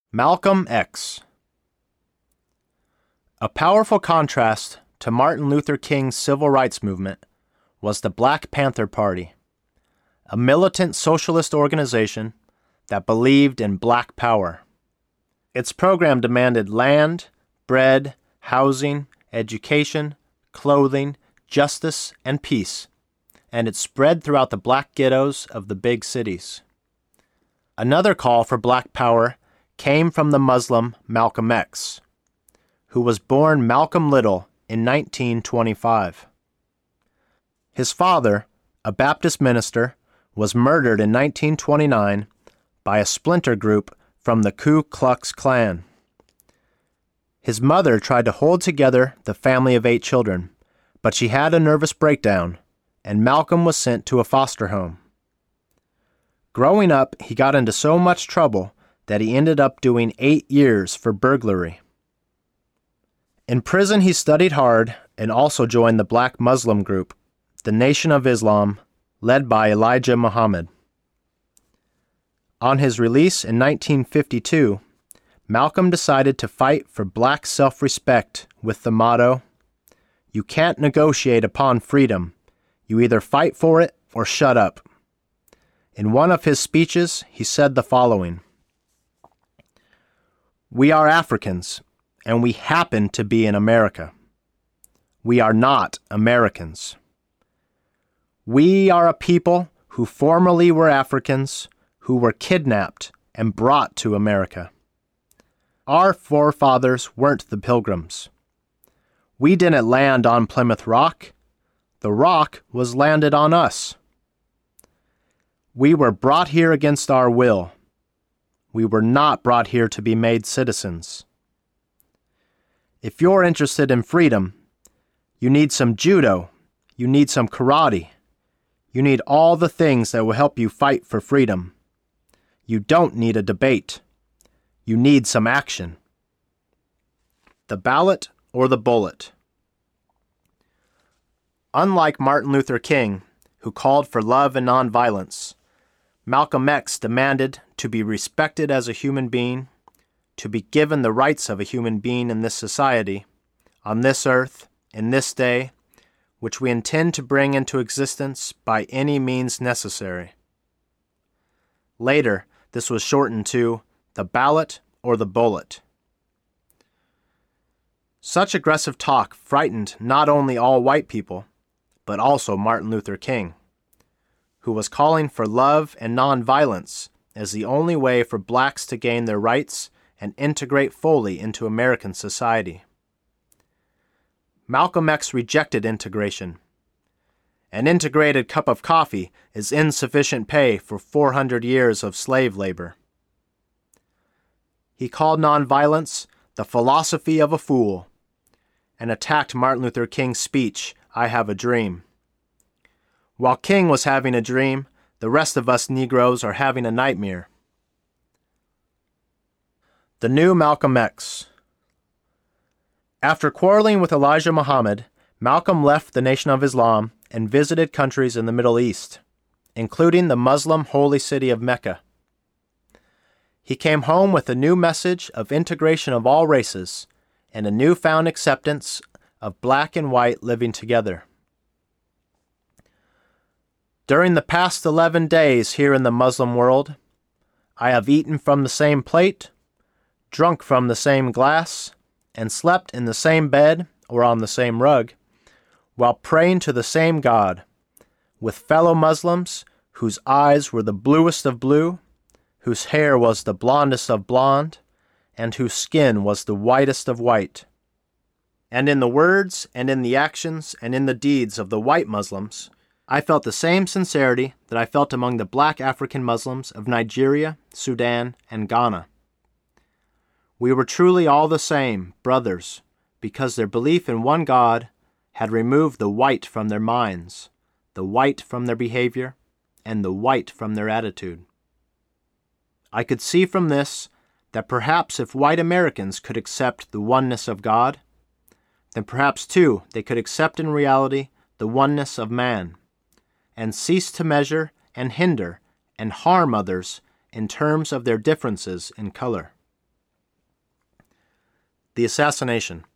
Malcolm X. A powerful contrast to Martin Luther King's civil rights movement was the Black Panther Party, a militant socialist organization that believed in black power. Its program demanded land, bread, housing, education, clothing, justice, and peace, and it spread throughout the black ghettos of the big cities. Another call for black power came from the Muslim Malcolm X, who was born Malcolm Little in 1925. His father, a Baptist minister, was murdered in 1929 by a splinter group from the Ku Klux Klan. His mother tried to hold together the family of 8 children, but she had a nervous breakdown, and Malcolm was sent to a foster home. Growing up, he got into so much trouble that he ended up doing 8 years for burglary. In prison, he studied hard and also joined the black Muslim group, the Nation of Islam, led by Elijah Muhammad. On his release in 1952, Malcolm decided to fight for black self-respect with the motto, "You can't negotiate upon freedom. You either fight for it or shut up." In one of his speeches, he said the following: "We are Africans, and we happen to be in America. We are not Americans. We are a people who formerly were Africans, who were kidnapped and brought to America. Our forefathers weren't the Pilgrims. We didn't land on Plymouth Rock. The rock was landed on us. We were brought here against our will. We were not brought here to be made citizens. If you're interested in freedom, you need some judo, you need some karate, you need all the things that will help you fight for freedom. You don't need a debate. You need some action." The ballot or the bullet. Unlike Martin Luther King, who called for love and nonviolence, Malcolm X demanded to be respected as a human being, to be given the rights of a human being in this society, on this earth, in this day, which we intend to bring into existence by any means necessary. Later, this was shortened to the ballot or the bullet. Such aggressive talk frightened not only all white people, but also Martin Luther King, who was calling for love and nonviolence as the only way for blacks to gain their rights and integrate fully into American society. Malcolm X rejected integration. An integrated cup of coffee is insufficient pay for 400 years of slave labor. He called nonviolence the philosophy of a fool and attacked Martin Luther King's speech, "I Have a Dream." While King was having a dream, the rest of us Negroes are having a nightmare. The new Malcolm X. After quarreling with Elijah Muhammad, Malcolm left the Nation of Islam and visited countries in the Middle East, including the Muslim holy city of Mecca. He came home with a new message of integration of all races and a newfound acceptance of black and white living together. During the past 11 days here in the Muslim world, I have eaten from the same plate, drunk from the same glass, and slept in the same bed or on the same rug, while praying to the same God, with fellow Muslims whose eyes were the bluest of blue, whose hair was the blondest of blonde, and whose skin was the whitest of white. And in the words and in the actions and in the deeds of the white Muslims, I felt the same sincerity that I felt among the black African Muslims of Nigeria, Sudan, and Ghana. We were truly all the same, brothers, because their belief in one God had removed the white from their minds, the white from their behavior, and the white from their attitude. I could see from this that perhaps if white Americans could accept the oneness of God, then perhaps too they could accept in reality the oneness of man, and cease to measure and hinder and harm others in terms of their differences in color. The assassination.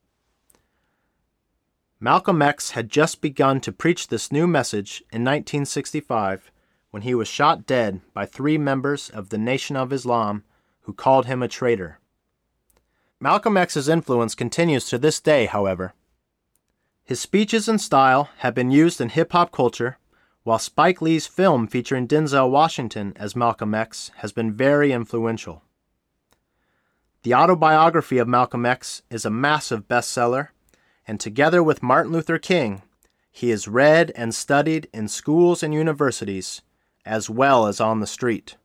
Malcolm X had just begun to preach this new message in 1965 when he was shot dead by 3 members of the Nation of Islam who called him a traitor. Malcolm X's influence continues to this day, however. His speeches and style have been used in hip-hop culture, while Spike Lee's film featuring Denzel Washington as Malcolm X has been very influential. The autobiography of Malcolm X is a massive bestseller, and together with Martin Luther King, he is read and studied in schools and universities, as well as on the street.